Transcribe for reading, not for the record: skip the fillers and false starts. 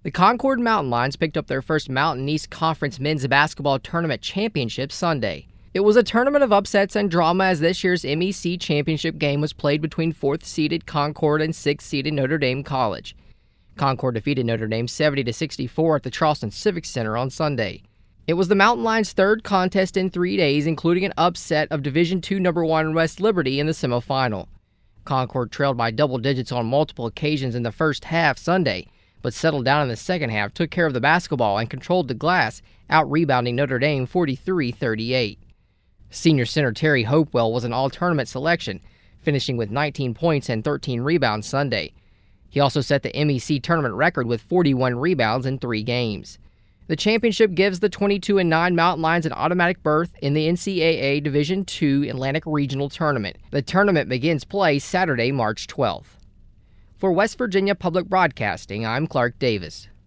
The Concord Mountain Lions picked up their first Mountain East Conference men's basketball tournament championship Sunday. It was a tournament of upsets and drama as this year's MEC championship game was played between 4th-seeded Concord and 6th-seeded Notre Dame College. Concord defeated Notre Dame 70-64 at the Charleston Civic Center on Sunday. It was the Mountain Lions' third contest in 3 days, including an upset of Division II No. 1 West Liberty in the semifinal. Concord trailed by double digits on multiple occasions in the first half Sunday, but settled down in the second half, took care of the basketball, and controlled the glass, out-rebounding Notre Dame 43-38. Senior center Terry Hopewell was an all-tournament selection, finishing with 19 points and 13 rebounds Sunday. He also set the MEC tournament record with 41 rebounds in 3 games. The championship gives the 22-9 Mountain Lions an automatic berth in the NCAA Division II Atlantic Regional Tournament. The tournament begins play Saturday, March 12th. For West Virginia Public Broadcasting, I'm Clark Davis.